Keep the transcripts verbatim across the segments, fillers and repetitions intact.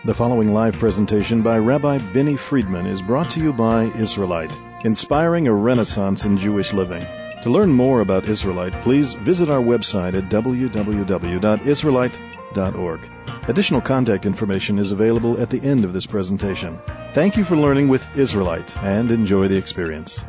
The following live presentation by Rabbi Benny Friedman is brought to you by Israelite, inspiring a renaissance in Jewish living. To learn more about Israelite, please visit our website at w w w dot israelite dot org. Additional contact information is available at the end of this presentation. Thank you for learning with Israelite and enjoy the experience.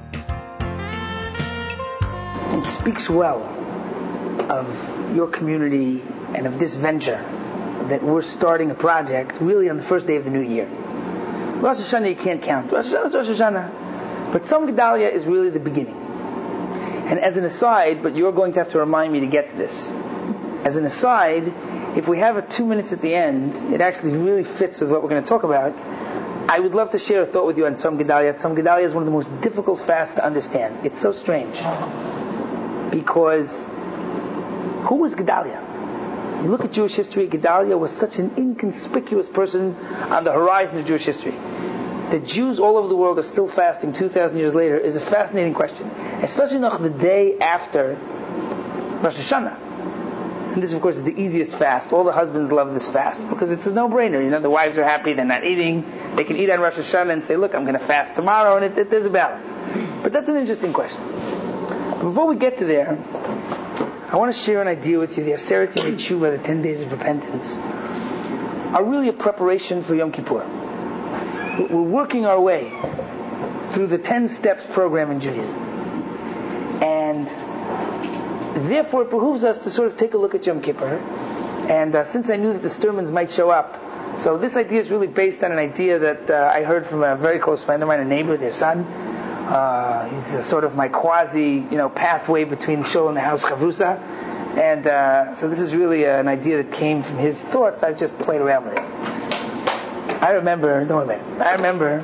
It speaks well of your community and of this venture that we're starting a project really on the first day of the new year. Rosh Hashanah you can't count. Rosh Hashanah is Rosh Hashanah. But Tzom Gedalia is really the beginning. And as an aside, but you're going to have to remind me to get to this. As an aside, if we have a two minutes at the end, it actually really fits with what we're going to talk about. I would love to share a thought with you on Tzom Gedalia. Tzom Gedalia is one of the most difficult fasts to understand. It's so strange. Because who was Gedalia? You look at Jewish history, Gedalia was such an inconspicuous person on the horizon of Jewish history. The Jews all over the world are still fasting two thousand years later is a fascinating question. Especially not the day after Rosh Hashanah. And this, of course, is the easiest fast. All the husbands love this fast because it's a no-brainer. You know, the wives are happy, they're not eating. They can eat on Rosh Hashanah and say, look, I'm going to fast tomorrow, and it, it, there's a balance. But that's an interesting question. But before we get to there, I want to share an idea with you. The Aseret Yemei Tshuva, the ten days of repentance, are really a preparation for Yom Kippur. We're working our way through the ten steps program in Judaism. And therefore it behooves us to sort of take a look at Yom Kippur. And uh, since I knew that the Sturmans might show up, so this idea is really based on an idea that uh, I heard from a very close friend of mine, a neighbor, their son. Uh, he's a sort of my quasi, you know, pathway between Shul and the house Chavrusa. And uh, so this is really an idea that came from his thoughts. I've just played around with it. I remember, don't worry about it. I remember,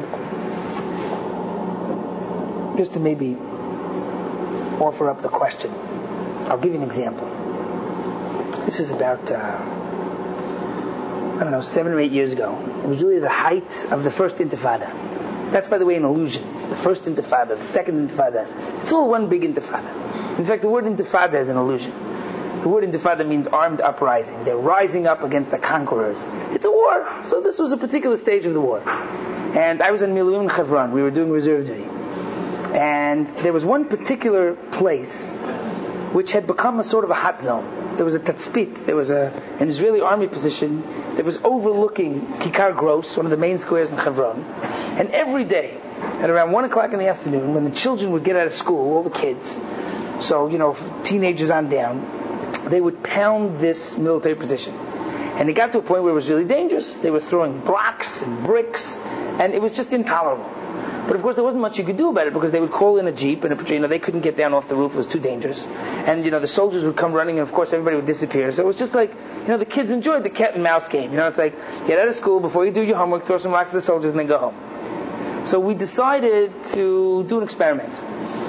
just to maybe offer up the question, I'll give you an example. This is about, uh, I don't know, seven or eight years ago. It was really the height of the first Intifada. That's, by the way, an illusion. The first Intifada, the second Intifada, it's all one big Intifada. In fact, the word Intifada is an illusion. The word Intifada means armed uprising. They're rising up against the conquerors. It's a war. So this was a particular stage of the war. And I was in Miluim in Hebron. We were doing reserve duty. And there was one particular place which had become a sort of a hot zone. There was a Tatzpit, there was a, an Israeli army position that was overlooking Kikar Gross, one of the main squares in Hebron. And every day, at around one o'clock in the afternoon, when the children would get out of school, all the kids, so, you know, teenagers on down, they would pound this military position. And it got to a point where it was really dangerous. They were throwing blocks and bricks, and it was just intolerable. But of course there wasn't much you could do about it because they would call in a jeep and a, you know, they couldn't get down off the roof, it was too dangerous. And you know the soldiers would come running and of course everybody would disappear. So it was just like, you know, the kids enjoyed the cat and mouse game. You know, it's like, get out of school before you do your homework, throw some rocks at the soldiers and then go home. So we decided to do an experiment.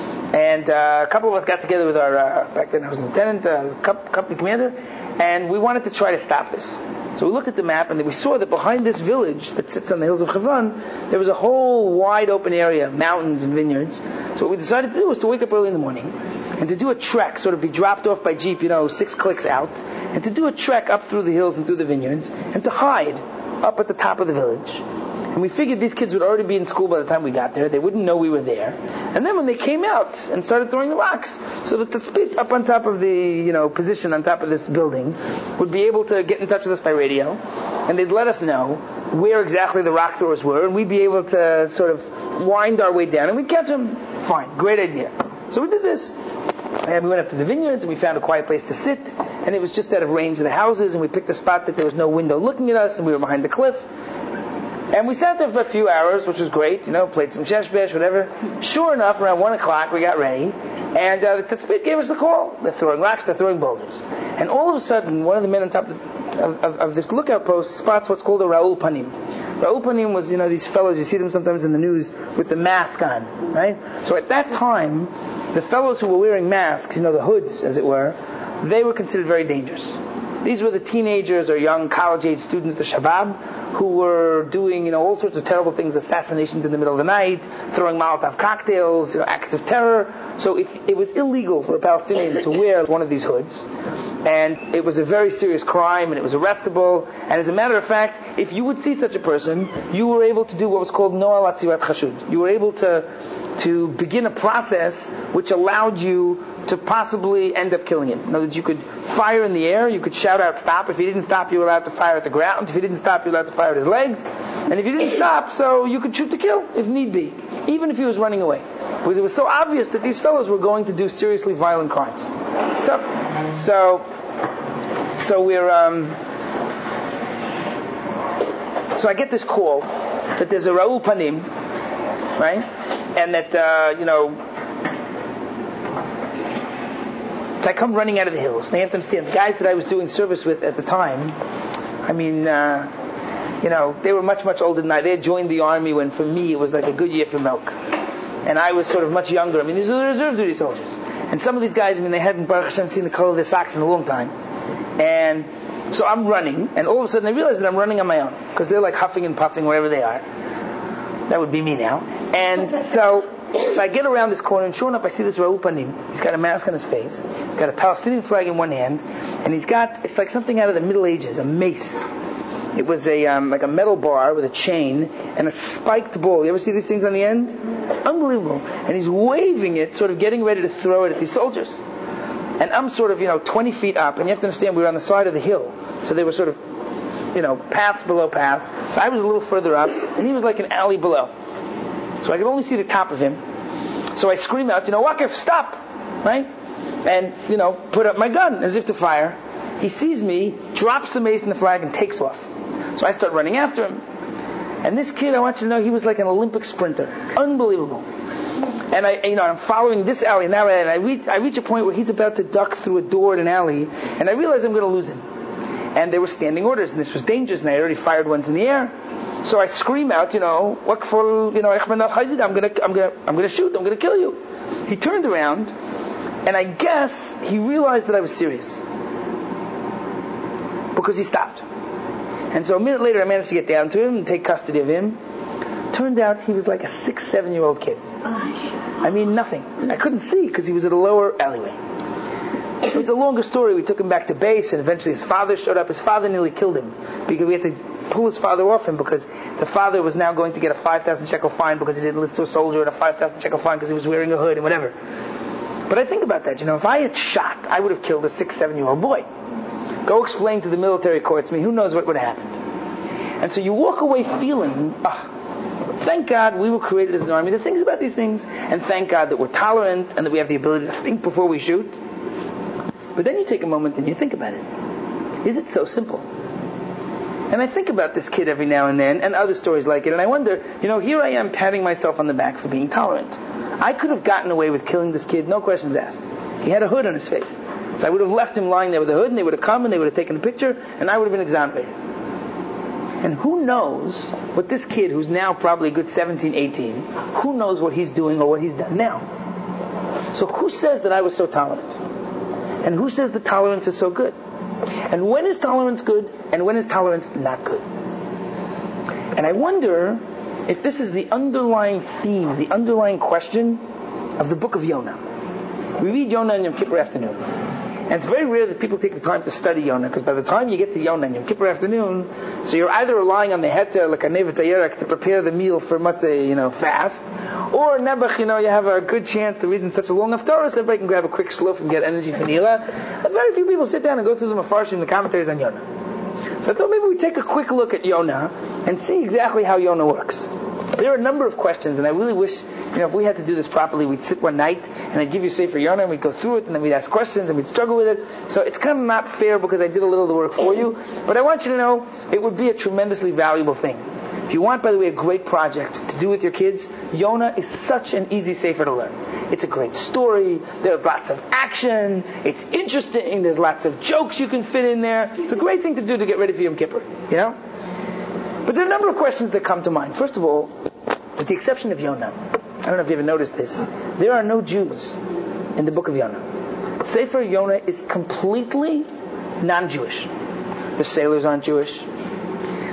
And uh, a couple of us got together with our, uh, back then I was lieutenant, uh, company commander, and we wanted to try to stop this. So we looked at the map and we saw that behind this village that sits on the hills of Hebron, there was a whole wide open area, mountains and vineyards. So what we decided to do was to wake up early in the morning and to do a trek, sort of be dropped off by jeep, you know, six clicks out, and to do a trek up through the hills and through the vineyards, and to hide up at the top of the village. And we figured these kids would already be in school by the time we got there. They wouldn't know we were there. And then when they came out and started throwing the rocks, so that the spit up on top of the, you know, position on top of this building would be able to get in touch with us by radio. And they'd let us know where exactly the rock throwers were. And we'd be able to sort of wind our way down. And we'd catch them. Fine. Great idea. So we did this. And we went up to the vineyards and we found a quiet place to sit. And it was just out of range of the houses. And we picked a spot that there was no window looking at us. And we were behind the cliff. And we sat there for a few hours, which was great, you know, played some sheshbesh, whatever. Sure enough, around one o'clock, we got ready, and uh, the Tatzpit gave us the call. They're throwing rocks, they're throwing boulders. And all of a sudden, one of the men on top of, of, of, of this lookout post spots what's called a Ra'ul Panim. Ra'ul Panim was, you know, these fellows, you see them sometimes in the news, with the mask on, right? So at that time, the fellows who were wearing masks, you know, the hoods, as it were, they were considered very dangerous. These were the teenagers or young college-age students, the Shabab, who were doing, you know, all sorts of terrible things, assassinations in the middle of the night, throwing Molotov cocktails, you know, acts of terror. So if it was illegal for a Palestinian to wear one of these hoods, and it was a very serious crime, and it was arrestable, and as a matter of fact, if you would see such a person, you were able to do what was called Noal Atzirat Chashud. You were able to to begin a process which allowed you to possibly end up killing him. In other words, you could fire in the air, you could shout out stop. If he didn't stop, you were allowed to fire at the ground. If he didn't stop, you were allowed to fire at his legs. And if he didn't stop, so you could shoot to kill, if need be, even if he was running away. Because it was so obvious that these fellows were going to do seriously violent crimes. So, so we're, um, so I get this call that there's a Ra'ul Panim, right? And that, uh, you know, so I come running out of the hills. Now you have to understand, the guys that I was doing service with at the time, I mean, uh, you know, they were much, much older than I. They had joined the army when, for me, it was like a good year for milk. And I was sort of much younger. I mean, these are the reserve duty soldiers. And some of these guys, I mean, they hadn't, Baruch Hashem, seen the color of their socks in a long time. And so I'm running, and all of a sudden I realize that I'm running on my own, because they're like huffing and puffing wherever they are. That would be me now. And so, so I get around this corner, and sure enough, I see this Ra'ul Panim. He's got a mask on his face. He's got a Palestinian flag in one hand, and he's got, it's like something out of the Middle Ages, a mace. It was a um, like a metal bar with a chain and a spiked ball. You ever see these things on the end? Unbelievable. And he's waving it, sort of getting ready to throw it at these soldiers. And I'm sort of, you know, twenty feet up, and you have to understand, we were on the side of the hill, so they were sort of, you know, paths below paths. So I was a little further up, and he was like an alley below. So I could only see the top of him. So I scream out, you know, Waqif, stop! Right? And, you know, put up my gun as if to fire. He sees me, drops the mace and the flag, and takes off. So I start running after him. And this kid, I want you to know, he was like an Olympic sprinter. Unbelievable. And I, you know, I'm following this alley and that alley, and I reach, I reach a point where he's about to duck through a door in an alley, and I realize I'm going to lose him. And there were standing orders, and this was dangerous, and I already fired ones in the air. So I scream out, you know, Waqful, you know, I'm going to, I'm going to, I'm going to shoot, I'm going to kill you. He turned around, and I guess he realized that I was serious, because he stopped. And so a minute later, I managed to get down to him and take custody of him. Turned out he was like a six, seven-year-old kid. I mean, nothing. I couldn't see because he was at a lower alleyway. It was a longer story. We took him back to base, and eventually his father showed up. His father nearly killed him because we had to pull his father off him, because the father was now going to get a five thousand shekel fine because he didn't listen to a soldier, and a five thousand shekel fine because he was wearing a hood and whatever. But I think about that. You know, if I had shot, I would have killed a six, seven-year-old boy. Go explain to the military courts. I mean, who knows what would have happened? And so you walk away feeling, oh, thank God we were created as an army. The things about these things, and thank God that we're tolerant and that we have the ability to think before we shoot. But then you take a moment and you think about it. Is it so simple? And I think about this kid every now and then, and other stories like it, and I wonder, you know, here I am patting myself on the back for being tolerant. I could have gotten away with killing this kid, no questions asked. He had a hood on his face. So I would have left him lying there with a hood, and they would have come and they would have taken a picture, and I would have been exonerated. And who knows what this kid, who's now probably a good seventeen, eighteen, who knows what he's doing or what he's done now? So who says that I was so tolerant? And who says that tolerance is so good? And when is tolerance good, and when is tolerance not good? And I wonder if this is the underlying theme, the underlying question of the book of Yonah. We read Yonah on Yom Kippur afternoon. And it's very rare that people take the time to study Yonah, because by the time you get to Yonah on Yom Kippur afternoon, so you're either relying on the heter, like a nevet ayerek, to prepare the meal for matzah, you know, fast, or nebuch, you know, you have a good chance, the reason it's such a long haftarah, so everybody can grab a quick sloof and get energy for Nila. And very few people sit down and go through the mafarshim, the commentaries on Yonah. So I thought maybe we'd take a quick look at Yonah and see exactly how Yonah works. There are a number of questions, and I really wish, you know, if we had to do this properly, we'd sit one night, and I'd give you Sefer Yonah, and we'd go through it, and then we'd ask questions, and we'd struggle with it. So it's kind of not fair, because I did a little of the work for you, but I want you to know, it would be a tremendously valuable thing. If you want, by the way, a great project to do with your kids, Yonah is such an easy Sefer to learn. It's a great story, there's lots of action, it's interesting, there's lots of jokes you can fit in there. It's a great thing to do to get ready for Yom Kippur, you know? But there are a number of questions that come to mind. First of all, with the exception of Yonah, I don't know if you ever noticed this, there are no Jews in the book of Yonah. Sefer Yonah is completely non-Jewish. The sailors aren't Jewish.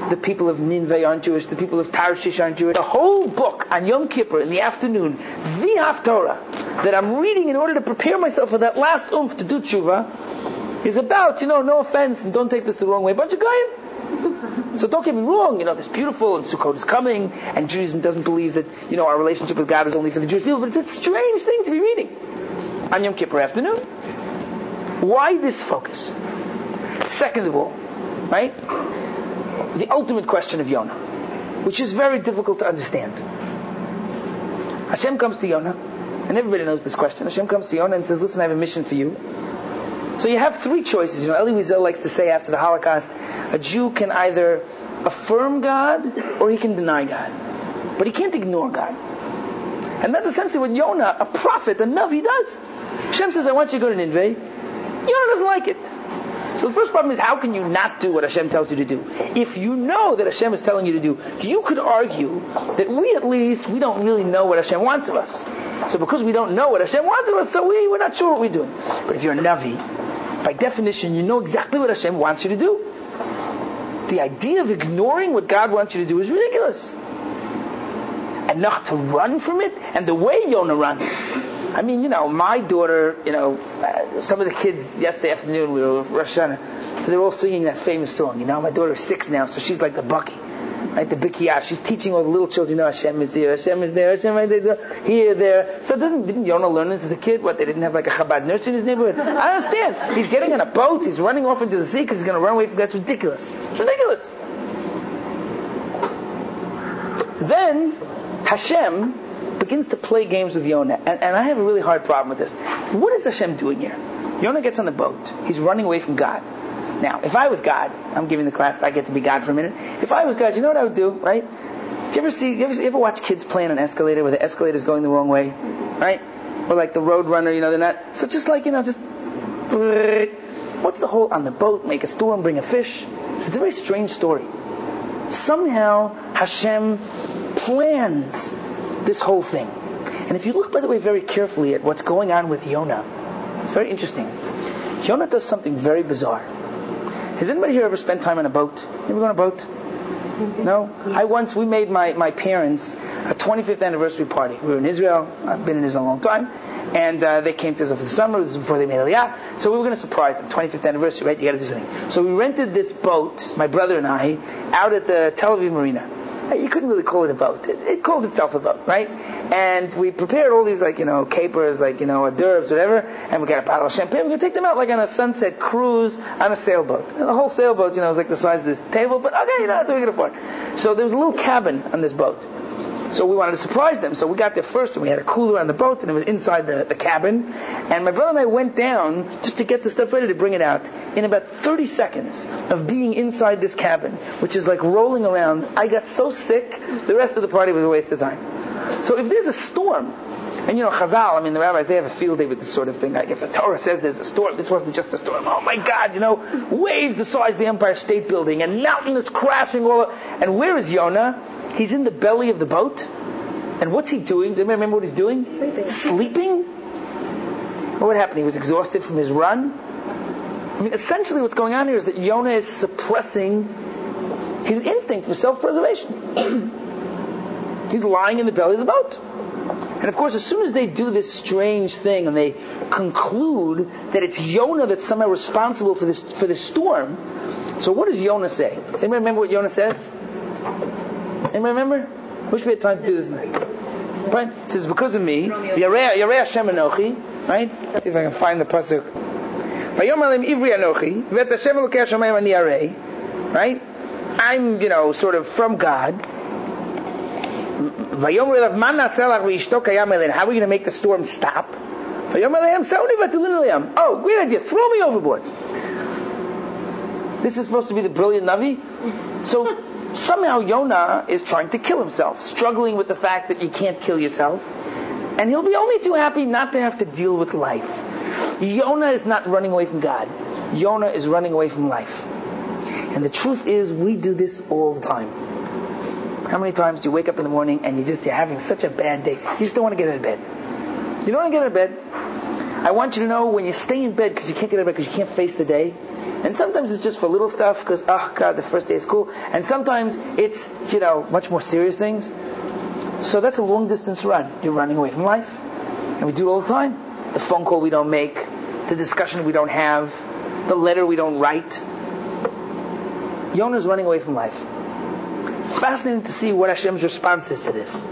The people of Nineveh aren't Jewish. The people of Tarshish aren't Jewish. The whole book on Yom Kippur in the afternoon, the Haftorah, that I'm reading in order to prepare myself for that last oomph to do tshuva, is about, you know, no offense, and don't take this the wrong way, a bunch of goyim. So don't get me wrong, you know, it's beautiful, and Sukkot is coming, and Judaism doesn't believe that, you know, our relationship with God is only for the Jewish people, but it's a strange thing to be reading on Yom Kippur afternoon. Why this focus? Second of all, right, the ultimate question of Yonah, which is very difficult to understand. Hashem comes to Yonah, and everybody knows this question. Hashem comes to Yonah and says, listen, I have a mission for you. So you have three choices. You know, Elie Wiesel likes to say after the Holocaust, a Jew can either affirm God or he can deny God. But he can't ignore God. And that's essentially what Yonah, a prophet, a Navi, does. Hashem says, I want you to go to Nineveh. Yonah doesn't like it. So the first problem is, how can you not do what Hashem tells you to do? If you know that Hashem is telling you to do, you could argue that we at least, we don't really know what Hashem wants of us. So because we don't know what Hashem wants of us, so we, we're not sure what we're doing. But if you're a Navi, by definition, you know exactly what Hashem wants you to do. The idea of ignoring what God wants you to do is ridiculous. And not to run from it, and the way Yonah runs. I mean, you know, my daughter, you know, uh, some of the kids yesterday afternoon, we were with Rosh Hashanah, so they were all singing that famous song. You know, my daughter's six now, so she's like the Bucky, right? The Bikiyah. She's teaching all the little children, you know, Hashem is here, Hashem is there, Hashem is there, here, there. So doesn't, didn't Yonah learn this as a kid? What, they didn't have like a Chabad nursery in his neighborhood? I understand. He's getting on a boat, he's running off into the sea because he's going to run away from God. That's ridiculous. It's ridiculous. Then, Hashem begins to play games with Yonah. And, and I have a really hard problem with this. What is Hashem doing here? Yonah gets on the boat. He's running away from God. Now, if I was God, I'm giving the class, I get to be God for a minute. If I was God, you know what I would do, right? Do you ever see, you ever, you ever watch kids playing on an escalator where the escalator is going the wrong way? Right? Or like the road runner, you know, they're not, so just like, you know, just, what's the whole, on the boat, make a storm, bring a fish? It's a very strange story. Somehow, Hashem plans this whole thing. And if you look, by the way, very carefully at what's going on with Yonah, it's very interesting. Yonah does something very bizarre. Has anybody here ever spent time on a boat? You ever go on a boat? No? I once, we made my, my parents a twenty-fifth anniversary party. We were in Israel. I've been in Israel a long time. And uh, they came to us for the summer. This was before they made Aliyah. So we were going to surprise them. twenty-fifth anniversary, right? You got to do something. So we rented this boat, my brother and I, out at the Tel Aviv Marina. You couldn't really call it a boat. It, it called itself a boat, right? And we prepared all these, like, you know, capers, like, you know, d'oeuvres, whatever, and we got a bottle of champagne. We're going to take them out, like, on a sunset cruise on a sailboat. And the whole sailboat, you know, was like the size of this table, but okay, you know, that's what we could afford. So there was a little cabin on this boat. So we wanted to surprise them. So we got there first, and we had a cooler on the boat, and it was inside the, the cabin. And my brother and I went down just to get the stuff ready to bring it out. In about thirty seconds of being inside this cabin, which is like rolling around, I got so sick, the rest of the party was a waste of time. So if there's a storm, and you know, Chazal, I mean, the rabbis, they have a field day with this sort of thing. Like if the Torah says there's a storm, this wasn't just a storm. Oh my God, you know, waves the size of the Empire State Building, and mountain is crashing all over. And where is Yonah? He's in the belly of the boat. And what's he doing? Does anybody remember what he's doing? Sleeping. Sleeping? What happened? He was exhausted from his run? I mean, essentially what's going on here is that Yonah is suppressing his instinct for self-preservation. He's lying in the belly of the boat. And of course, as soon as they do this strange thing and they conclude that it's Yonah that's somehow responsible for this for this storm, so what does Yonah say? Anybody remember what Yonah says? Anybody remember? I wish we had time to do this. Right? It says, because of me, Yarei Hashem Anochi, right? See if I can find the pasuk. Vayomer Lehem Ivri Anochi, V'et Hashem Elokei Hashamayim Ani Yarei, right? I'm, you know, sort of from God. Vayomer Elav Man Na'aseh Lach V'yishtok Hayam Elein. How are we going to make the storm stop? Vayomer Lehem Sa'oni V'atulin Lehem. Oh, great idea. Throw me overboard. This is supposed to be the brilliant Navi. So somehow Yonah is trying to kill himself, struggling with the fact that you can't kill yourself. And he'll be only too happy not to have to deal with life. Yonah is not running away from God. Yonah is running away from life. And the truth is, we do this all the time. How many times do you wake up in the morning and you just, you're having such a bad day, you just don't want to get out of bed. You don't want to get out of bed. I want you to know, when you stay in bed because you can't get out of bed because you can't face the day, And sometimes it's just for little stuff, because, oh God, the first day of school. And sometimes it's, you know, much more serious things. So that's a long distance run. You're running away from life. And we do it all the time. The phone call we don't make, the discussion we don't have, the letter we don't write. Yonah's running away from life. Fascinating to see what Hashem's response is to this.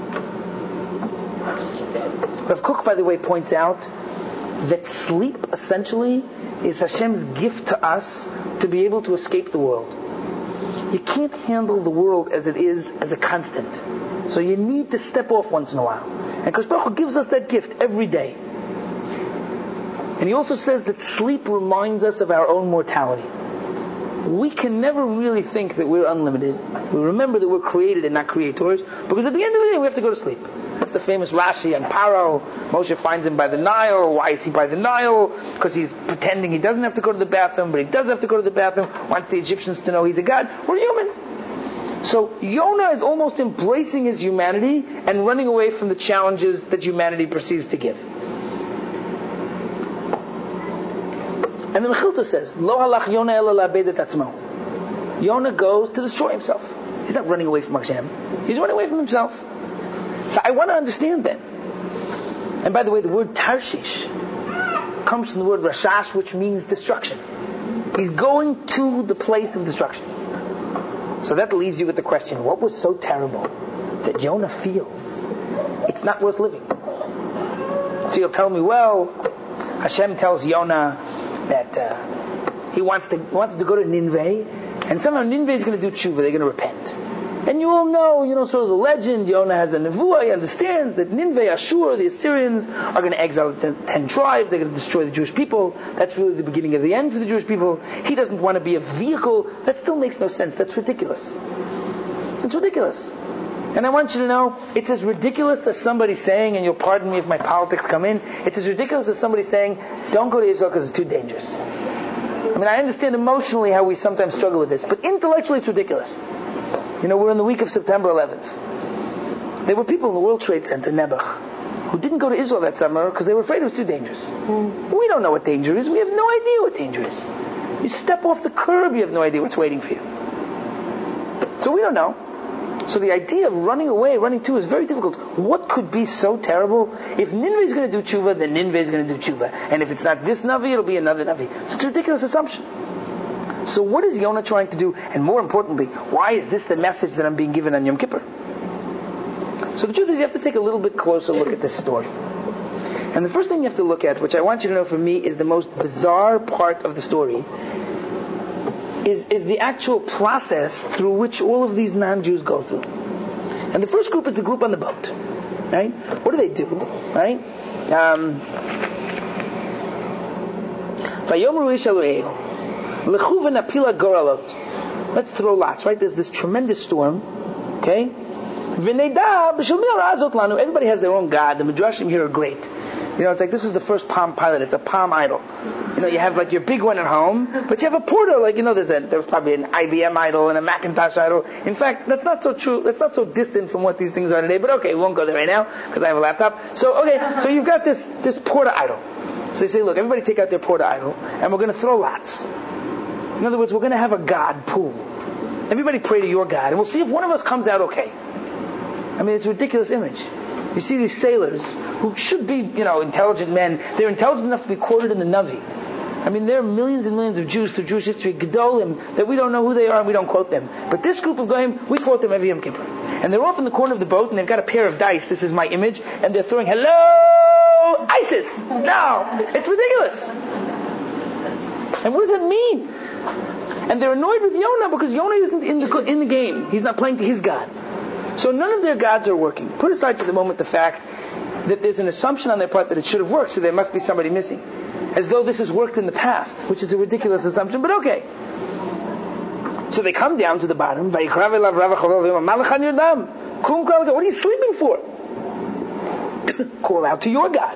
Rav Kook, by the way, points out that sleep, essentially, is Hashem's gift to us to be able to escape the world. You can't handle the world as it is, as a constant. So you need to step off once in a while. And Kadosh Baruch Hu gives us that gift every day. And he also says that sleep reminds us of our own mortality. We can never really think that we're unlimited. We remember that we're created and not creators, because at the end of the day we have to go to sleep. That's the famous Rashi on Paro. Moshe finds him by the Nile. Why is he by the Nile? Because he's pretending he doesn't have to go to the bathroom, but he does have to go to the bathroom. Wants the Egyptians to know he's a god. We're human. So Yonah is almost embracing his humanity and running away from the challenges that humanity perceives to give. And the Mechilta says, Lo halach Yonah ela la'abed et atzmo. Yonah goes to destroy himself. He's not running away from Hashem. He's running away from himself. So I want to understand that. And by the way, the word Tarshish comes from the word Rashash, which means destruction. He's going to the place of destruction. So that leaves you with the question, what was so terrible that Yonah feels it's not worth living? So you'll tell me, well, Hashem tells Yonah that uh, he wants to he wants him to go to Nineveh, and somehow Nineveh is going to do tshuva, they're going to repent. And you all know, you know, sort of the legend, Yonah has a nevuah, he understands that Nineveh, Ashur, the Assyrians, are going to exile the ten tribes, they're going to destroy the Jewish people. That's really the beginning of the end for the Jewish people. He doesn't want to be a vehicle. That still makes no sense. That's ridiculous. It's ridiculous. And I want you to know, it's as ridiculous as somebody saying, and you'll pardon me if my politics come in, it's as ridiculous as somebody saying, don't go to Israel because it's too dangerous. I mean, I understand emotionally how we sometimes struggle with this, but intellectually it's ridiculous. You know, we're in the week of September eleventh. There were people in the World Trade Center, Nebuch, who didn't go to Israel that summer because they were afraid it was too dangerous. Mm. We don't know what danger is. We have no idea what danger is. You step off the curb, you have no idea what's waiting for you. So we don't know. So the idea of running away, running to, is very difficult. What could be so terrible? If Nineveh is going to do tshuva, then Nineveh is going to do tshuva. And if it's not this Navi, it'll be another Navi. So it's a ridiculous assumption. So what is Yonah trying to do? And more importantly, why is this the message that I'm being given on Yom Kippur? So the truth is, you have to take a little bit closer look at this story. And the first thing you have to look at, which I want you to know for me is the most bizarre part of the story, is, is the actual process through which all of these non-Jews go through. And the first group is the group on the boat. Right? What do they do? Right? Um, Let's throw lots, right? There's this tremendous storm, okay? Everybody has their own god. The Midrashim here are great. You know, it's like this was the first Palm Pilot. It's a palm idol. You know, you have like your big one at home, but you have a portal. Like, you know, there's a, there's probably an I B M idol and a Macintosh idol. In fact, that's not so true. That's not so distant from what these things are today. But okay, we won't go there right now because I have a laptop. So okay, so you've got this this porta idol. So they say, look, everybody take out their porta idol, and we're going to throw lots. In other words, we're going to have a God pool. Everybody pray to your God, and we'll see if one of us comes out okay. I mean, it's a ridiculous image. You see these sailors, who should be, you know, intelligent men, they're intelligent enough to be quoted in the Navi. I mean, there are millions and millions of Jews through Jewish history, Gedolim, that we don't know who they are and we don't quote them. But this group of Goyim, we quote them every Yom Kippur. And they're off in the corner of the boat, and they've got a pair of dice, this is my image, and they're throwing, hello, ISIS! No! It's ridiculous! And what does that mean? And they're annoyed with Yonah because Yonah isn't in the, in the game. He's not playing to his God. So none of their gods are working. Put aside for the moment the fact that there's an assumption on their part that it should have worked, so there must be somebody missing. As though this has worked in the past, which is a ridiculous assumption, but okay. So they come down to the bottom. What are you sleeping for? Call out to your God.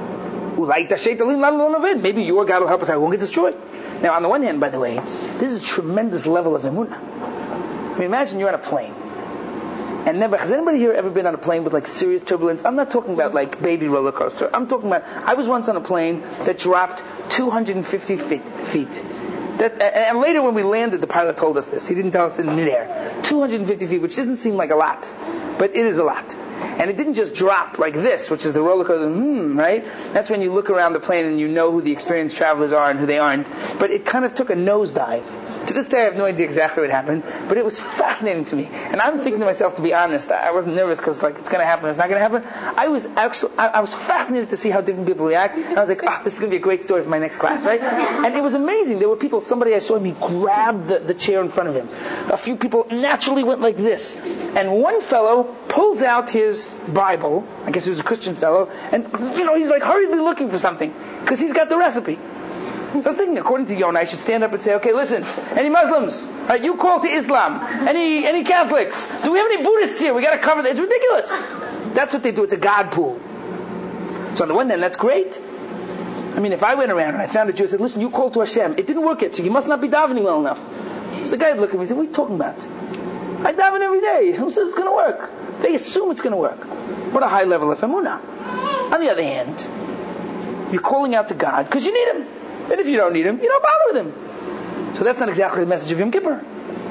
Maybe your God will help us out. We won't get destroyed. Now, on the one hand, by the way, this is a tremendous level of emunah. I mean, imagine you're on a plane. And never, has anybody here ever been on a plane with like serious turbulence? I'm not talking about like baby roller coaster. I'm talking about, I was once on a plane that dropped two hundred fifty feet. feet. That, and later when we landed, the pilot told us this. He didn't tell us in midair. two hundred fifty feet, which doesn't seem like a lot, but it is a lot. And it didn't just drop like this, which is the roller coaster, hmm, right? That's when you look around the plane and you know who the experienced travelers are and who they aren't. But it kind of took a nosedive. To this day, I have no idea exactly what happened, but it was fascinating to me. And I'm thinking to myself, to be honest, I wasn't nervous because like it's going to happen, it's not going to happen. I was actually, I, I was fascinated to see how different people react. And I was like, ah, oh, this is going to be a great story for my next class, right? And it was amazing. There were people, somebody I saw him, he grabbed the, the chair in front of him. A few people naturally went like this. And one fellow pulls out his Bible, I guess he was a Christian fellow, and you know, he's like hurriedly looking for something because he's got the recipe. So I was thinking, according to Yonah, I should stand up and say, okay, listen, any Muslims? Right, you call to Islam. Any any Catholics? Do we have any Buddhists here? We got to cover that. It's ridiculous. That's what they do. It's a God pool. So on the one hand, that's great. I mean, if I went around and I found a Jew and said, listen, you call to Hashem. It didn't work yet, so you must not be davening well enough. So the guy would look at me and say, what are you talking about? I daven every day. Who says it's going to work? They assume it's going to work. What a high level of emunah. On the other hand, you're calling out to God because you need Him. And if you don't need Him, you don't bother with Him. So that's not exactly the message of Yom Kippur.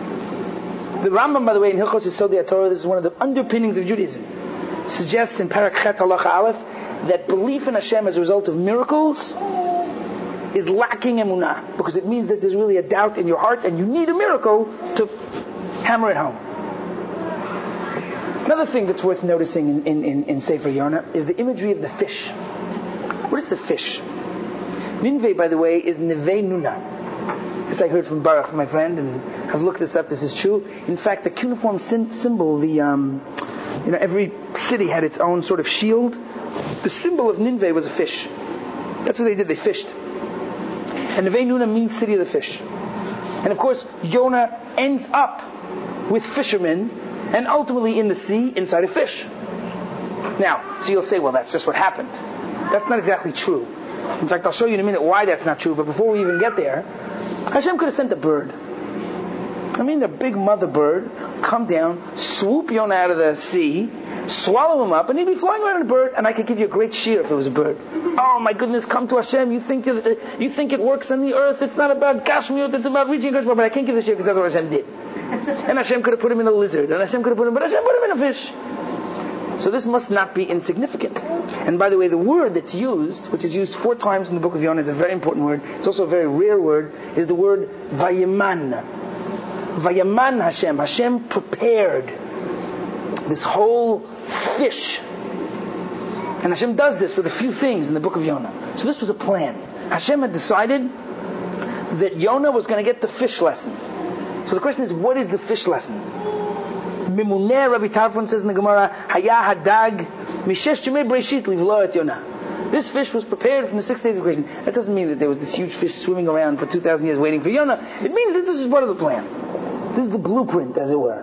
The Rambam, by the way, in Hilchos Yesodei HaTorah, this is one of the underpinnings of Judaism, suggests in Parak Chet Halacha Aleph that belief in Hashem as a result of miracles is lacking emunah, because it means that there's really a doubt in your heart and you need a miracle to hammer it home. Another thing that's worth noticing in, in, in, in Sefer Yonah is the imagery of the fish. What is the fish? Ninveh, by the way, is Neve Nuna. This I heard from Baruch, my friend, and I've looked this up. This is true. In fact, the cuneiform sim- symbol, the um, you know, every city had its own sort of shield. The symbol of Ninveh was a fish. That's what they did. They fished. And Neve Nuna means city of the fish. And of course, Yonah ends up with fishermen, and ultimately in the sea, inside a fish. Now, so you'll say, well, that's just what happened. That's not exactly true. In fact, I'll show you in a minute why that's not true, but before we even get there, Hashem could have sent a bird. I mean, the big mother bird, come down, swoop Yonah out of the sea, swallow him up, and he'd be flying around in a bird, and I could give you a great shear if it was a bird. Oh my goodness, come to Hashem, you think it, you think it works on the earth, it's not about Gashmiut, it's about reaching Gashmiut, but I can't give the shear because that's what Hashem did. And Hashem could have put him in a lizard, and Hashem could have put him, but Hashem put him in a fish. So this must not be insignificant. And by the way, the word that's used, which is used four times in the book of Yonah, is a very important word. It's also a very rare word, is the word Vayeman. Vayeman Hashem. Hashem prepared this whole fish. And Hashem does this with a few things in the book of Yonah. So this was a plan. Hashem had decided that Yonah was going to get the fish lesson. So the question is, what is the fish lesson? Mimuneh, Rabbi Tarfon says in the Gemara, Haya Hadag Mishesh Jemei Breshit Livlo et Yonah. This fish was prepared from the six days of creation. That doesn't mean that there was this huge fish swimming around for two thousand years waiting for Yonah. It means that this is part of the plan. This is the blueprint, as it were.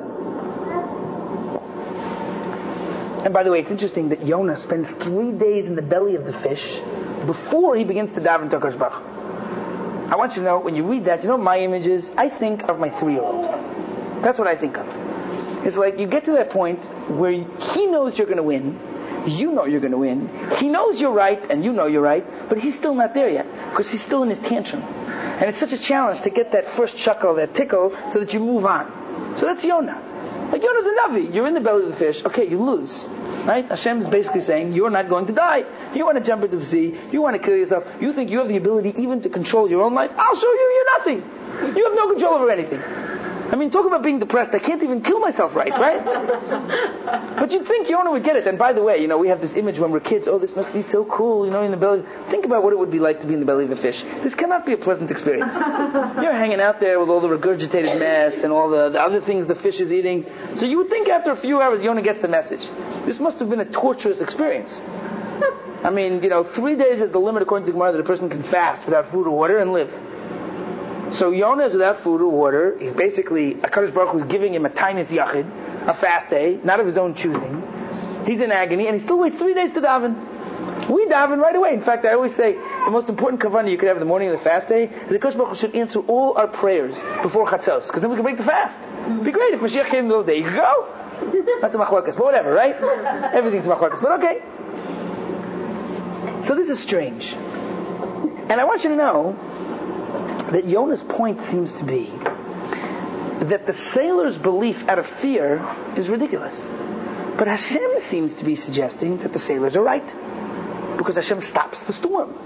And by the way, it's interesting that Yonah spends three days in the belly of the fish before he begins to daven to HaKadosh Baruch Hu. I want you to know, when you read that, you know what my image is? I think of my three-year-old. That's what I think of. It's like you get to that point where he knows you're going to win, you know you're going to win, he knows you're right and you know you're right, but he's still not there yet because he's still in his tantrum. And it's such a challenge to get that first chuckle, that tickle, so that you move on. So that's Yonah. Like Yonah's a Navi. You're in the belly of the fish. Okay, you lose. Right? Hashem is basically saying, you're not going to die. You want to jump into the sea. You want to kill yourself. You think you have the ability even to control your own life. I'll show you you're nothing. You have no control over anything. I mean, talk about being depressed. I can't even kill myself right, right? But you'd think Yonah would get it. And by the way, you know, we have this image when we're kids, oh, this must be so cool, you know, in the belly. Think about what it would be like to be in the belly of a fish. This cannot be a pleasant experience. You're hanging out there with all the regurgitated mess and all the, the other things the fish is eating. So you would think after a few hours, Yonah gets the message. This must have been a torturous experience. I mean, you know, three days is the limit according to the Gemara that a person can fast without food or water and live. So Yonah is without food or water. He's basically, HaKadosh Baruch Hu is giving him a tainis yachid, a fast day, not of his own choosing. He's in agony, and he still waits three days to daven. We daven right away. In fact, I always say, the most important kavanah you could have in the morning of the fast day is that HaKadosh Baruch Hu should answer all our prayers before chatzos, because then we can break the fast. It'd be great if Mashiach came in the middle of the day. You could go. That's a machlokas, but whatever, right? Everything's a machlokas, but okay. So this is strange. And I want you to know that Yonah's point seems to be that the sailor's belief out of fear is ridiculous. But Hashem seems to be suggesting that the sailors are right, because Hashem stops the storm.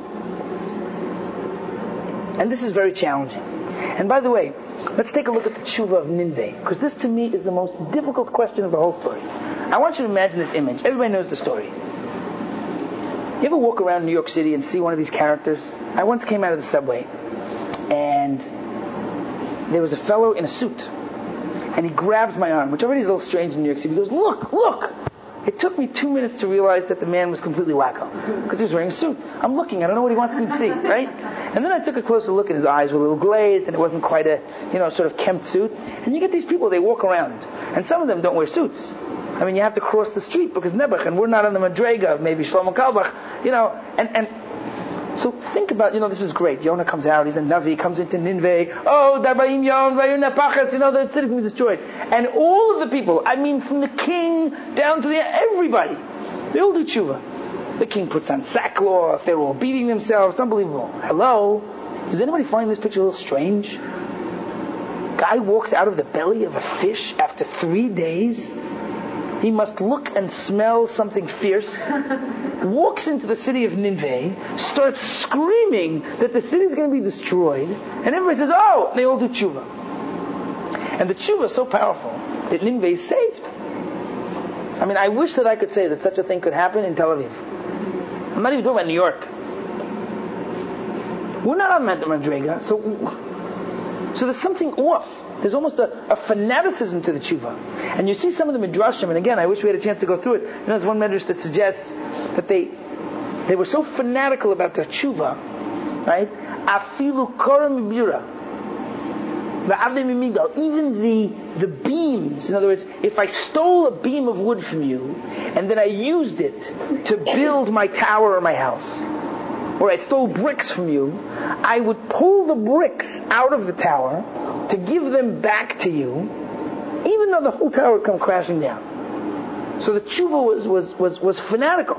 And this is very challenging. And by the way, let's take a look at the tshuva of Nineveh, because this to me is the most difficult question of the whole story. I want you to imagine this image. Everybody knows the story. You ever walk around New York City and see one of these characters? I once came out of the subway, and there was a fellow in a suit, and he grabs my arm, which already is a little strange in New York City. He goes, look, look! It took me two minutes to realize that the man was completely wacko, because he was wearing a suit. I'm looking, I don't know what he wants me to see, right? And then I took a closer look, and his eyes were a little glazed, and it wasn't quite a, you know, sort of kempt suit. And you get these people, they walk around, and some of them don't wear suits. I mean, you have to cross the street because Nebuch, and we're not on the Madrega of maybe Shlomo Kalbach, you know, and, and so think about, you know, this is great. Yonah comes out, he's a Navi, comes into Nineveh, oh, Darbaim Yom, Vayun Nepachas, you know, the city's going to be destroyed. And all of the people, I mean, from the king down to the, everybody, they all do tshuva. The king puts on sackcloth, they're all beating themselves, it's unbelievable. Hello? Does anybody find this picture a little strange? Guy walks out of the belly of a fish after three days. He must look and smell something fierce, walks into the city of Nineveh, starts screaming that the city is going to be destroyed, and everybody says, oh, they all do tshuva. And the tshuva is so powerful that Nineveh is saved. I mean, I wish that I could say that such a thing could happen in Tel Aviv. I'm not even talking about New York. We're not on Madrega, so, so there's something off. There's almost a, a fanaticism to the tshuva. And you see some of the midrashim, and again, I wish we had a chance to go through it. You know, there's one midrash that suggests that they they were so fanatical about their tshuva, right? Afilu koram bira, even the the beams. In other words, if I stole a beam of wood from you, and then I used it to build my tower or my house, or I stole bricks from you, I would pull the bricks out of the tower to give them back to you, even though the whole tower would come crashing down. So the tshuva was, was, was, was fanatical.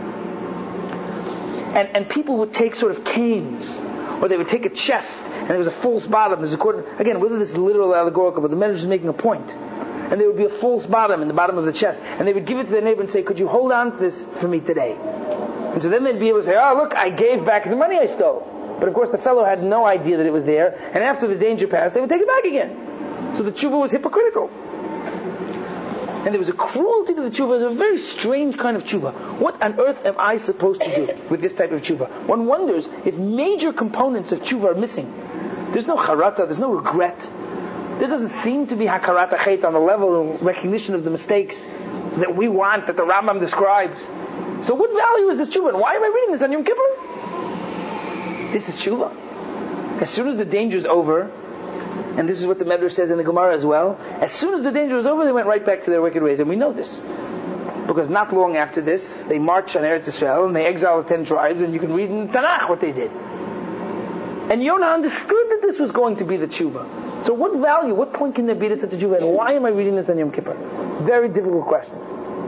And, and people would take sort of canes, or they would take a chest, and there was a false bottom. There's a quarter, again, whether this is literal or allegorical, but the Medrash is making a point. And there would be a false bottom in the bottom of the chest, and they would give it to their neighbor and say, could you hold on to this for me today? And so then they'd be able to say, oh, look, I gave back the money I stole. But of course the fellow had no idea that it was there, and after the danger passed, they would take it back again. So the tshuva was hypocritical. And there was a cruelty to the tshuva. It was a very strange kind of tshuva. What on earth am I supposed to do with this type of tshuva? One wonders if major components of tshuva are missing. There's no charata, there's no regret. There doesn't seem to be hakarata chet on the level of recognition of the mistakes that we want, that the Rambam describes. So what value is this tshuva? And why am I reading this on Yom Kippur? This is tshuva. As soon as the danger is over, and this is what the Medrash says in the Gemara as well, as soon as the danger was over, they went right back to their wicked ways. And we know this, because not long after this, they marched on Eretz Yisrael, and they exiled the ten tribes, and you can read in Tanakh what they did. And Yonah understood that this was going to be the tshuva. So what value, what point can there be to such a tshuva? And why am I reading this on Yom Kippur? Very difficult questions.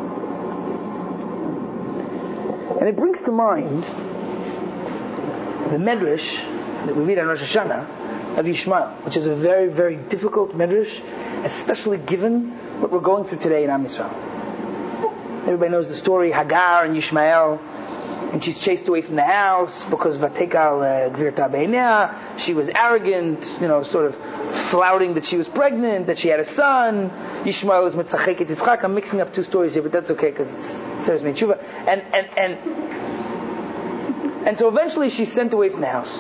And it brings to mind the Medrash that we read on Rosh Hashanah of Yishmael, which is a very, very difficult Medrash, especially given what we're going through today in Am Yisrael. Everybody knows the story, Hagar and Yishmael, and she's chased away from the house because Vatekal Gvirta Beinea, she was arrogant, you know, sort of flouting that she was pregnant, that she had a son. Yishmael is Mitzacheket Yitzchak. I'm mixing up two stories here, but that's okay because it's Seres Meitzhuva. And, and, and, and so eventually she's sent away from the house.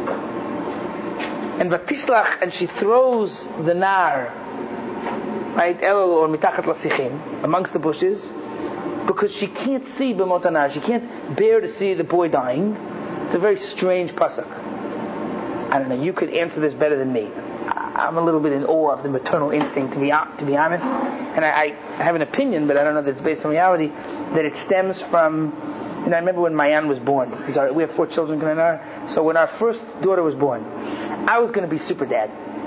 And Vatishlach, and she throws the nar, right, Elul or Mitachat Lasichim, amongst the bushes, because she can't see B'mot Anar. She can't bear to see the boy dying. It's a very strange pasuk. I don't know, you could answer this better than me. I'm a little bit in awe of the maternal instinct, to be to be honest. And I, I have an opinion, but I don't know that it's based on reality, that it stems from, you know, I remember when Mayan was born. Our, we have four children, so when our first daughter was born, I was going to be super dad.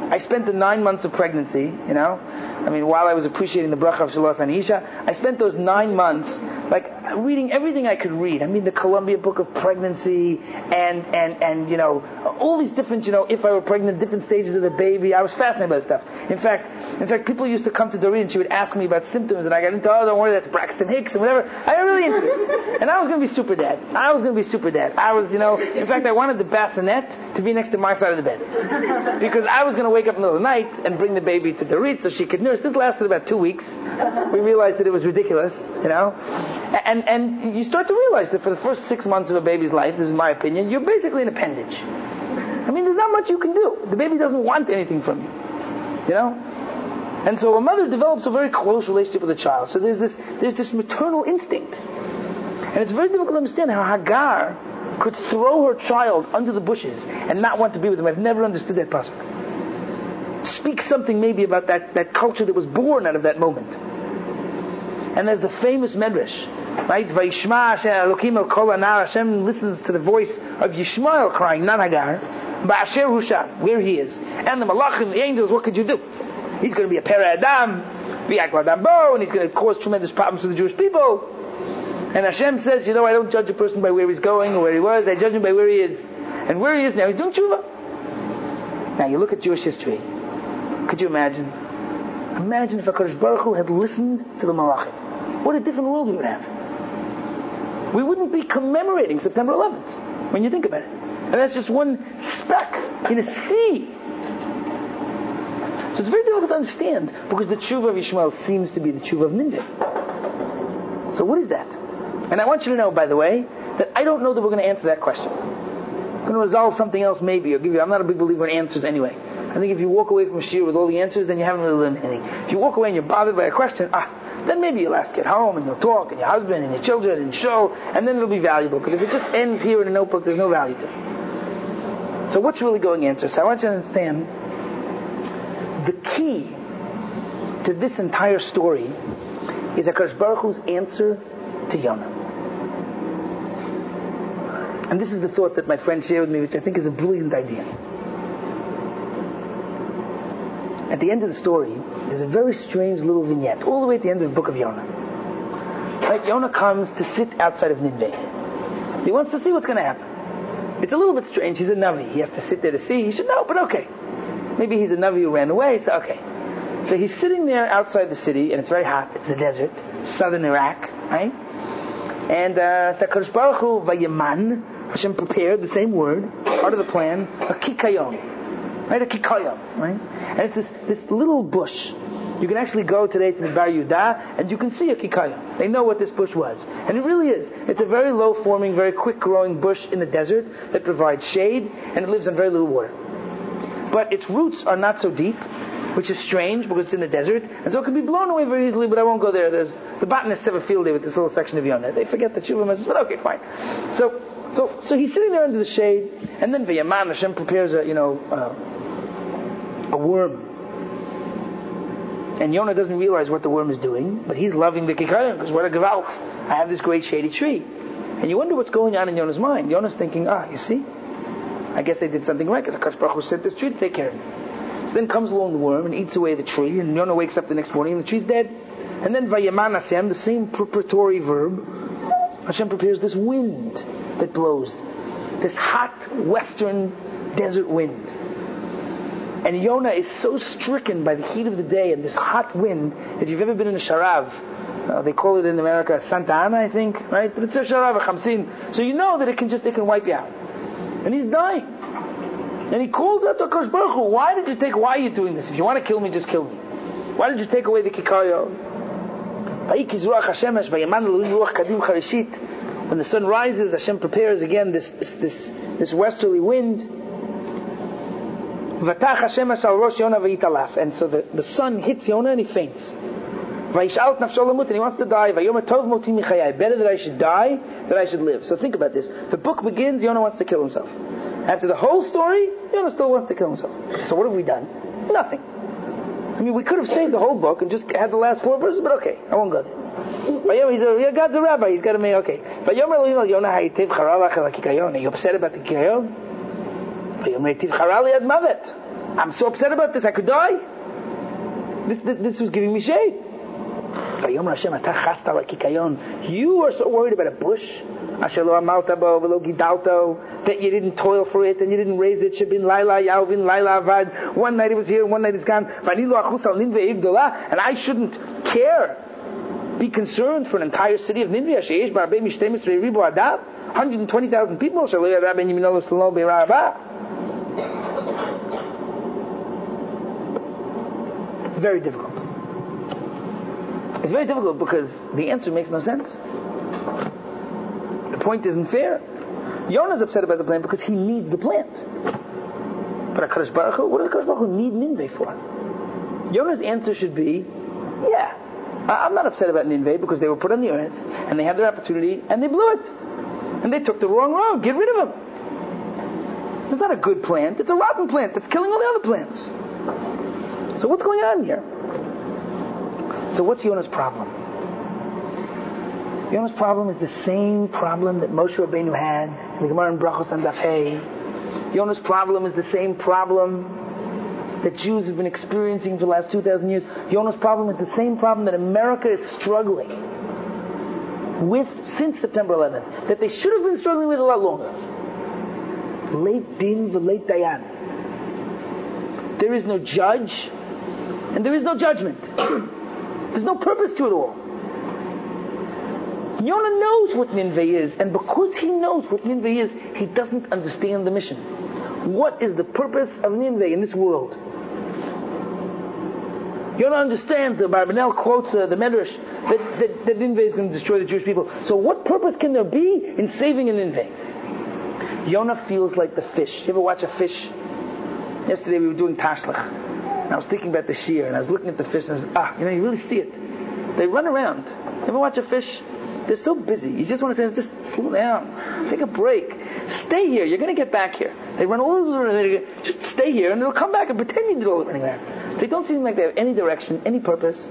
I spent the nine months of pregnancy, you know, I mean, while I was appreciating the bracha of Shalos Ani Isha, I spent those nine months, like, reading everything I could read. I mean, the Columbia Book of Pregnancy, and, and, and, you know, all these different, you know, if I were pregnant, different stages of the baby. I was fascinated by this stuff. In fact, in fact, people used to come to Doreen and she would ask me about symptoms, and I got into, oh, don't worry, that's Braxton Hicks, and whatever. I got really into this. And I was going to be super dad. I was going to be super dad. I was, you know, in fact, I wanted the bassinet to be next to my side of the bed. Because I was going to wake up in the middle of the night and bring the baby to Dorit so she could nurse. This lasted about two weeks. We realized that it was ridiculous, you know. And and you start to realize that for the first six months of a baby's life, this is my opinion, you're basically an appendage. I mean, there's not much you can do. The baby doesn't want anything from you, you know. And so a mother develops a very close relationship with a child. So there's this there's this maternal instinct. And it's very difficult to understand how Hagar could throw her child under the bushes and not want to be with him. I've never understood that pasuk. Speak something maybe about that, that culture that was born out of that moment. And there's the famous medrash, right? Vayishma Hashem Elokim el kol anar. Hashem listens to the voice of Yishmael crying, not Hagar. Ba'asher Husham, where he is. And the malachim, the angels, what could you do? He's going to be a pera adam, bi'ak l'adam bo, and he's going to cause tremendous problems for the Jewish people. And Hashem says, you know, I don't judge a person by where he's going or where he was. I judge him by where he is. And where he is now, he's doing tshuva. Now you look at Jewish history. Could you imagine? Imagine if HaKadosh Baruch Hu had listened to the Malachim. What a different world we would have. We wouldn't be commemorating September eleventh, when you think about it. And that's just one speck in a sea. So it's very difficult to understand, because the tshuva of Yishmael seems to be the tshuva of Nineveh. So what is that? And I want you to know, by the way, that I don't know that we're going to answer that question. We're going to resolve something else maybe, or give you, I'm not a big believer in answers anyway. I think if you walk away from a shiur with all the answers, then you haven't really learned anything. If you walk away and you're bothered by a question, ah, then maybe you'll ask at home, and you'll talk, and your husband, and your children, and show, and then it'll be valuable. Because if it just ends here in a notebook, there's no value to it. So what's really going answer? So I want you to understand, the key to this entire story is HaKadosh Baruch Hu's answer to Yonah. And this is the thought that my friend shared with me, which I think is a brilliant idea. At the end of the story, there's a very strange little vignette, all the way at the end of the book of Yonah. Right? Yonah comes to sit outside of Nineveh. He wants to see what's going to happen. It's a little bit strange. He's a Navi. He has to sit there to see. He should know, but okay. Maybe he's a Navi who ran away, so okay. So he's sitting there outside the city, and it's very hot. It's the desert, southern Iraq, right? And uh, HaKadosh Baruch Hu, Vayeman, Hashem prepared, the same word, part of the plan, a kikayon. Right, a kikayon, right? And it's this, this little bush. You can actually go today to the Bar Yehuda, and you can see a kikayon. They know what this bush was. And it really is. It's a very low-forming, very quick-growing bush in the desert that provides shade, and it lives on very little water. But its roots are not so deep, which is strange because it's in the desert, and so it can be blown away very easily, but I won't go there. There's, the botanists have a field day with this little section of Yonah. They forget the Tshuva message, but okay, fine. So, so, so he's sitting there under the shade, and then V'yaman, Hashem prepares a, you know, uh, a worm. And Yonah doesn't realize what the worm is doing, but he's loving the kikayon, because what a gewalt. I have this great shady tree. And you wonder what's going on in Yonah's mind. Yonah's thinking, ah, you see? I guess they did something right, because HaKadosh Baruch Hu sent this tree to take care of me. So then comes along the worm and eats away the tree, and Yonah wakes up the next morning and the tree's dead. And then Vayeman Hashem, the same preparatory verb, Hashem prepares this wind that blows. This hot western desert wind. And Yonah is so stricken by the heat of the day and this hot wind, that if you've ever been in a sharav, uh, they call it in America Santa Ana, I think, right? But it's a sharav, a chamsin. So you know that it can just, it can wipe you out. And he's dying. And he calls out to HaKadosh Baruch Hu, why did you take, why are you doing this? If you want to kill me, just kill me. Why did you take away the kikayon? When the sun rises, Hashem prepares again this this this, this westerly wind. And so the, the sun hits Yonah and he faints. And he wants to die. Better that I should die than I should live. So think about this. The book begins, Yonah wants to kill himself. After the whole story, Yonah still wants to kill himself. So what have we done? Nothing. I mean, we could have saved the whole book and just had the last four verses, but okay, I won't go there. He's a, God's a rabbi, he's got to make, okay. Are you upset about the kikayon? I'm so upset about this, I could die. This, this, this was giving me shade. You are so worried about a bush that you didn't toil for it and you didn't raise it. One night it was here, one night it's gone. And I shouldn't care, be concerned for an entire city of Nineveh. one hundred twenty thousand people. Very difficult. It's very difficult because the answer makes no sense. The point isn't fair. Yonah's upset about the plant because he needs the plant. But HaKadosh Baruch Hu, what does HaKadosh Baruch Hu need Nineveh for? Yonah's answer should be, yeah, I'm not upset about Nineveh because they were put on the earth and they had their opportunity and they blew it. And they took the wrong road. Get rid of them. It's not a good plant. It's a rotten plant that's killing all the other plants. So what's going on here? So what's Yonah's problem? Yonah's problem is the same problem that Moshe Rabbeinu had in the Gemara in Brachos and Daf Hey. Yonah's problem is the same problem that Jews have been experiencing for the last two thousand years. Yonah's problem is the same problem that America is struggling with since September eleventh, that they should have been struggling with a lot longer. Late din v'leit dayan. There is no judge, and there is no judgment. There's no purpose to it all. Yonah knows what Nineveh is, and because he knows what Nineveh is, he doesn't understand the mission. What is the purpose of Nineveh in this world? Yonah understands, the Barbanel quotes uh, the Medrash, that, that, that Nineveh is going to destroy the Jewish people. So what purpose can there be in saving a Nineveh? Yonah feels like the fish. You ever watch a fish? Yesterday we were doing Tashlach. And I was thinking about the shear, and I was looking at the fish, and I said, ah, you know, you really see it. They run around. You ever watch a fish? They're so busy. You just want to say, just slow down. Take a break. Stay here. You're going to get back here. They run all over. Just stay here, and they'll come back and pretend you did all the running around. They don't seem like they have any direction, any purpose.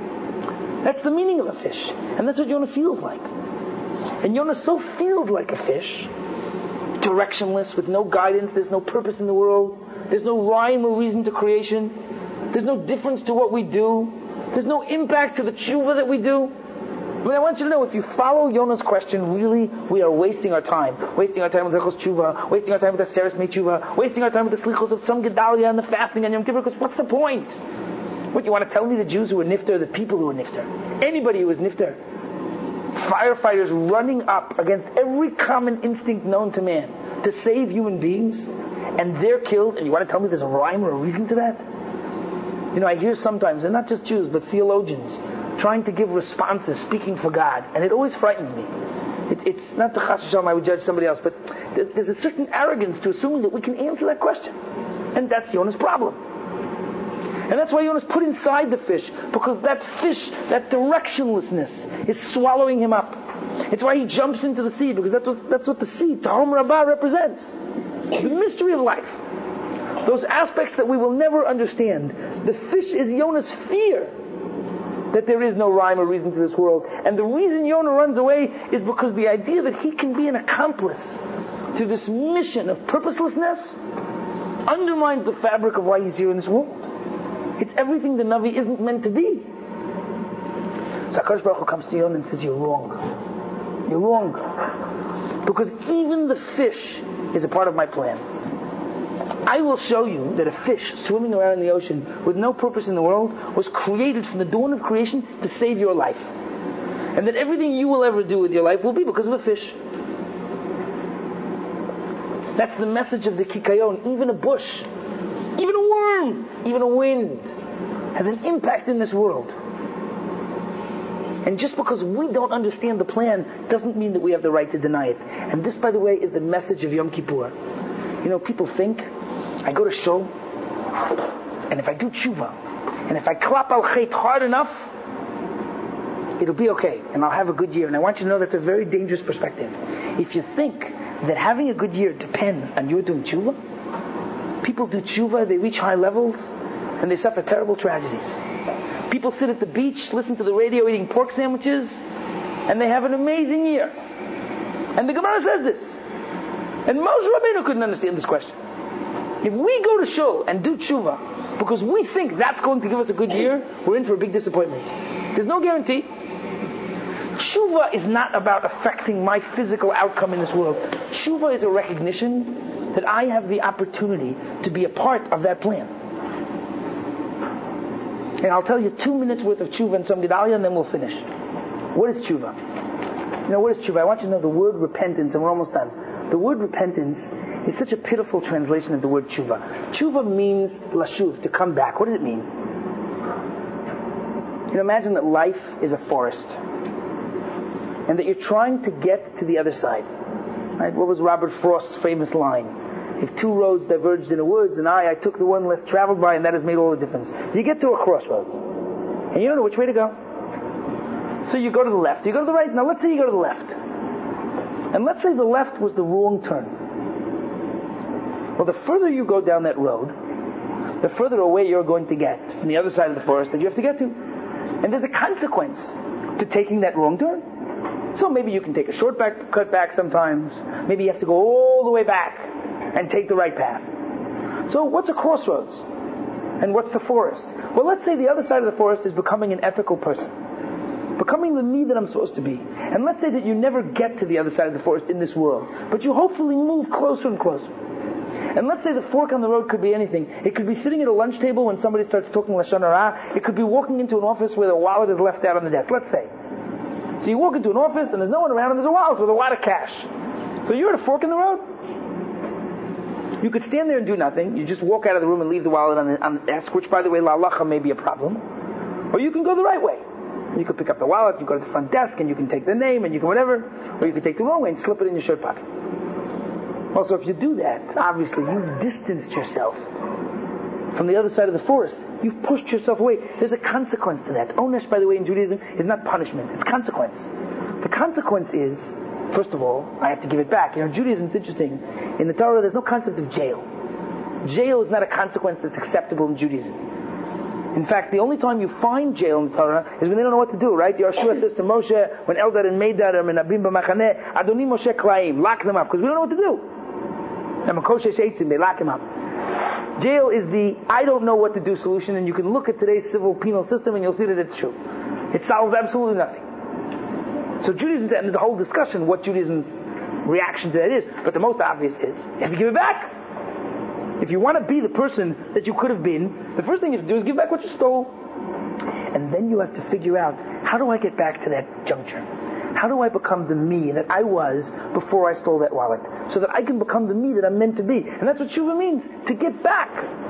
That's the meaning of a fish. And that's what Yonah feels like. And Yonah so feels like a fish, directionless, with no guidance. There's no purpose in the world. There's no rhyme or reason to creation. There's no difference to what we do. There's no impact to the tshuva that we do. But I want you to know, if you follow Yonah's question, really, we are wasting our time. Wasting our time with Zechos Tshuva, wasting our time with the Seres Mei Tshuva, wasting our time with the Slichos of some Gedalia and the fasting and Yom Kippur, because what's the point? What, you want to tell me the Jews who are nifter, the people who are nifter? Anybody who is nifter. Firefighters running up against every common instinct known to man to save human beings, and they're killed, and you want to tell me there's a rhyme or a reason to that? You know, I hear sometimes, and not just Jews, but theologians, trying to give responses, speaking for God, and it always frightens me. It's, it's not the chas v'shalom I would judge somebody else, but there's, there's a certain arrogance to assuming that we can answer that question. And that's Yonah's problem. And that's why Yonah's put inside the fish, because that fish, that directionlessness, is swallowing him up. It's why he jumps into the sea, because that was, that's what the sea, Tahom Rabbah, represents. The mystery of life. Those aspects that we will never understand. The fish is Yonah's fear that there is no rhyme or reason to this world. And the reason Yonah runs away is because the idea that he can be an accomplice to this mission of purposelessness undermines the fabric of why he's here in this world. It's everything the Navi isn't meant to be. So HaKadosh Baruch Hu comes to Yonah and says, you're wrong. You're wrong. Because even the fish is a part of my plan. I will show you that a fish swimming around in the ocean with no purpose in the world was created from the dawn of creation to save your life. And that everything you will ever do with your life will be because of a fish. That's the message of the Kikayon. Even a bush, even a worm, even a wind has an impact in this world. And just because we don't understand the plan doesn't mean that we have the right to deny it. And this, by the way, is the message of Yom Kippur. You know, people think, I go to shul, and if I do tshuva, and if I klap al chet hard enough, it'll be okay, and I'll have a good year. And I want you to know that's a very dangerous perspective. If you think that having a good year depends on you doing tshuva, people do tshuva, they reach high levels, and they suffer terrible tragedies. People sit at the beach, listen to the radio, eating pork sandwiches, and they have an amazing year. And the Gemara says this. And Moshe Rabbeinu couldn't understand this question. If we go to shul and do tshuva because we think that's going to give us a good year, we're in for a big disappointment. There's no guarantee. Tshuva is not about affecting my physical outcome in this world. Tshuva is a recognition that I have the opportunity to be a part of that plan. And I'll tell you two minutes worth of tshuva and some Gedalia, and then we'll finish. What is tshuva? You know, what is tshuva? I want you to know the word repentance, and we're almost done. The word repentance is such a pitiful translation of the word tshuva. Tshuva means lashuv, to come back. What does it mean? You know, imagine that life is a forest, and that you're trying to get to the other side. Right? What was Robert Frost's famous line? If two roads diverged in the woods, and I, I took the one less traveled by, and that has made all the difference. You get to a crossroads, and you don't know which way to go. So you go to the left, you go to the right. Now let's say you go to the left. And let's say the left was the wrong turn. Well, the further you go down that road, the further away you're going to get from the other side of the forest that you have to get to. And there's a consequence to taking that wrong turn. So maybe you can take a short back, cut back sometimes. Maybe you have to go all the way back and take the right path. So what's a crossroads? And what's the forest? Well, let's say the other side of the forest is becoming an ethical person. Becoming the me that I'm supposed to be. And let's say that you never get to the other side of the forest in this world, but you hopefully move closer and closer. And let's say the fork on the road could be anything. It could be sitting at a lunch table when somebody starts talking Lashon Hara. It could be walking into an office where the wallet is left out on the desk. Let's say. So you walk into an office and there's no one around and there's a wallet with a lot of cash. So you're at a fork in the road. You could stand there and do nothing. You just walk out of the room and leave the wallet on the, on the desk, which, by the way, la halacha may be a problem. Or you can go the right way. You could pick up the wallet, you go to the front desk, and you can take the name, and you can whatever. Or you could take the wrong way and slip it in your shirt pocket. Also, if you do that, obviously you've distanced yourself from the other side of the forest. You've pushed yourself away. There's a consequence to that. Onesh, by the way, in Judaism, is not punishment. It's consequence. The consequence is, first of all, I have to give it back. You know, Judaism is interesting. In the Torah, there's no concept of jail. Jail is not a consequence that's acceptable in Judaism. In fact, the only time you find jail in the Torah is when they don't know what to do, right? Yeshua says to Moshe, when Eldad and Medad are menabim b'machaneh, Adoni Moshe Klaim, lock them up, because we don't know what to do. And Makoshesh Eitzim, they lock him up. Jail is the I don't know what to do solution, and you can look at today's civil penal system and you'll see that it's true. It solves absolutely nothing. So Judaism, and there's a whole discussion what Judaism's reaction to that is, but the most obvious is, you have to give it back. If you want to be the person that you could have been, the first thing you have to do is give back what you stole. And then you have to figure out, how do I get back to that juncture? How do I become the me that I was before I stole that wallet? So that I can become the me that I'm meant to be. And that's what tshuva means, to get back.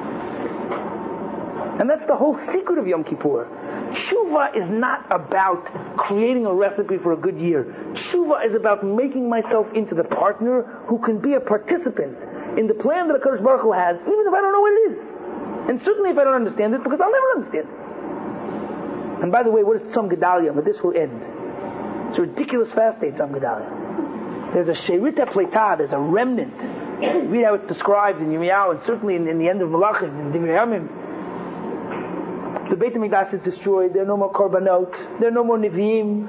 And that's the whole secret of Yom Kippur. Tshuva is not about creating a recipe for a good year. Tshuva is about making myself into the partner who can be a participant in the plan that HaKadosh Baruch Hu has, even if I don't know what it is. And certainly if I don't understand it, because I'll never understand it. And by the way, what is Tzom Gedalia? But this will end. It's a ridiculous fast day, Tzom Gedalia. There's a Sherita Pleitah, there's a remnant. Read how it's described in Yirmiyahu, and certainly in, in the end of Malachim, in Divrei Yamim. The Beit HaMikdash is destroyed, there are no more Korbanot, there are no more Nevi'im.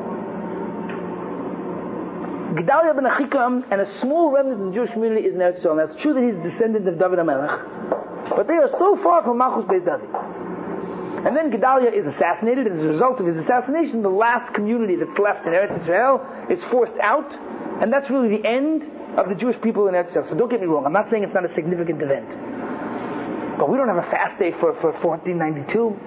Gedalia ben Achikam and a small remnant of the Jewish community is in Eretz Yisrael. Now it's true that he's a descendant of David HaMelech, but they are so far from Malchus Beis David. And then Gedalia is assassinated, and as a result of his assassination, the last community that's left in Eretz Yisrael is forced out, and that's really the end of the Jewish people in Eretz Yisrael. So don't get me wrong, I'm not saying it's not a significant event. But we don't have a fast day for, for fourteen ninety-two.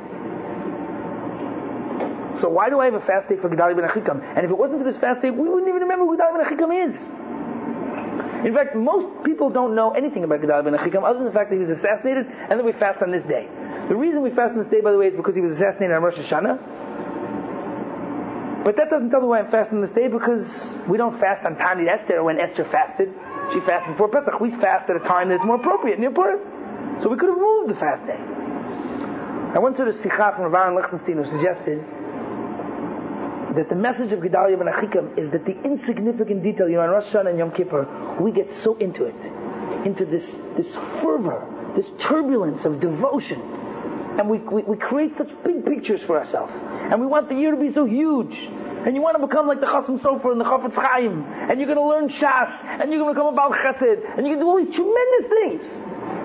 So why do I have a fast day for Gedalia ben Achikam? And if it wasn't for this fast day, we wouldn't even remember who Gedalia ben Achikam is. In fact, most people don't know anything about Gedalia ben Achikam other than the fact that he was assassinated, and that we fast on this day. The reason we fast on this day, by the way, is because he was assassinated on Rosh Hashanah. But that doesn't tell me why I'm fasting on this day, because we don't fast on Tanit Esther when Esther fasted. She fasted before Pesach. We fast at a time that's more appropriate near Purim. So we could have moved the fast day. I once heard a sikha from Rav Aaron Lichtenstein who suggested that the message of Gedalia ben Achikam is that the insignificant detail, you know, on Rosh Hashanah and Yom Kippur, we get so into it, into this this fervor, this turbulence of devotion, and we, we we create such big pictures for ourselves, and we want the year to be so huge, and you want to become like the Chasam Sofer and the Chafetz Chaim, and you're going to learn Shas, and you're going to become a Baal Chesed, and you can do all these tremendous things.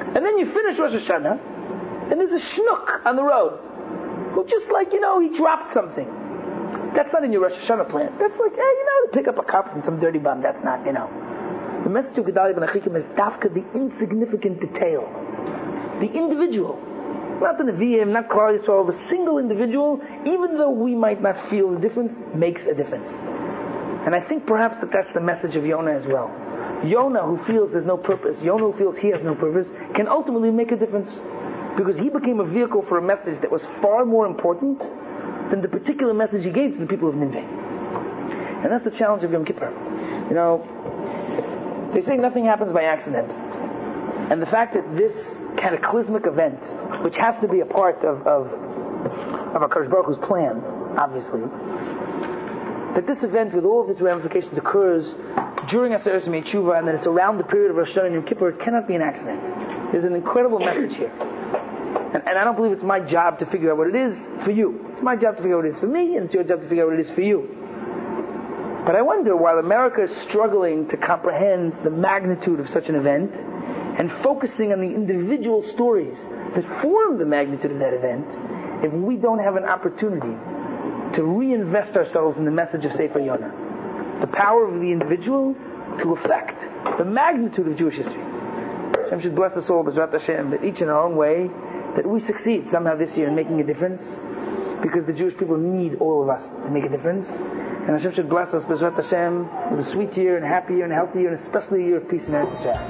And then you finish Rosh Hashanah, and there's a shnook on the road who just like, you know, he dropped something. That's not in your Rosh Hashanah plan. That's like, hey, you know, pick up a cup from some dirty bum. That's not, you know. The message of Gedalia ben Achikim is dafka, the insignificant detail. The individual. Not the Nevi'im, not Klal Yisrael, the single individual, even though we might not feel the difference, makes a difference. And I think perhaps that that's the message of Yonah as well. Yonah, who feels there's no purpose, Yonah who feels he has no purpose, can ultimately make a difference. Because he became a vehicle for a message that was far more important than the particular message he gave to the people of Nineveh. And that's the challenge of Yom Kippur. You know, they say nothing happens by accident. And the fact that this cataclysmic event, which has to be a part of of, of HaKadosh Baruch Hu's plan, obviously, that this event with all of its ramifications occurs during Aseret Yemei Tshuva, and then it's around the period of Rosh Hashanah and Yom Kippur, it cannot be an accident. There's an incredible message here. And, and I don't believe it's my job to figure out what it is for you. It's my job to figure out what it is for me, and it's your job to figure out what it is for you. But I wonder, while America is struggling to comprehend the magnitude of such an event, and focusing on the individual stories that form the magnitude of that event, if we don't have an opportunity to reinvest ourselves in the message of Sefer Yonah, the power of the individual to affect the magnitude of Jewish history. Hashem should bless us all, B'ezrat Hashem, that each in our own way, that we succeed somehow this year in making a difference, because the Jewish people need all of us to make a difference. And Hashem should bless us, B'ezrat Hashem, with a sweet year and a happy year and a healthy year, and especially a year of peace and Eretz Yisrael.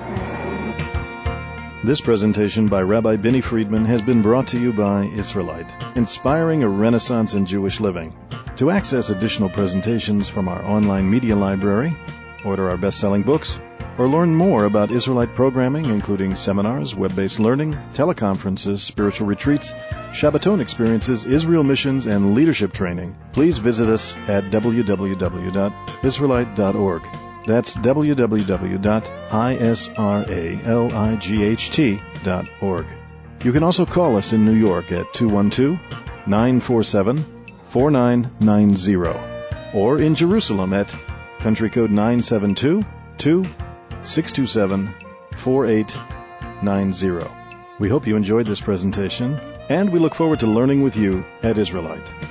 This presentation by Rabbi Binny Friedman has been brought to you by Israelite, inspiring a renaissance in Jewish living. To access additional presentations from our online media library, order our best-selling books, or learn more about Israelite programming, including seminars, web-based learning, teleconferences, spiritual retreats, Shabbaton experiences, Israel missions, and leadership training, please visit us at w w w dot israelite dot org. That's w w w dot israelight dot org. You can also call us in New York at two one two, nine four seven, four nine nine zero, or in Jerusalem at country code nine seven two, two six two seven, four eight nine zero. We hope you enjoyed this presentation, and we look forward to learning with you at Israelite.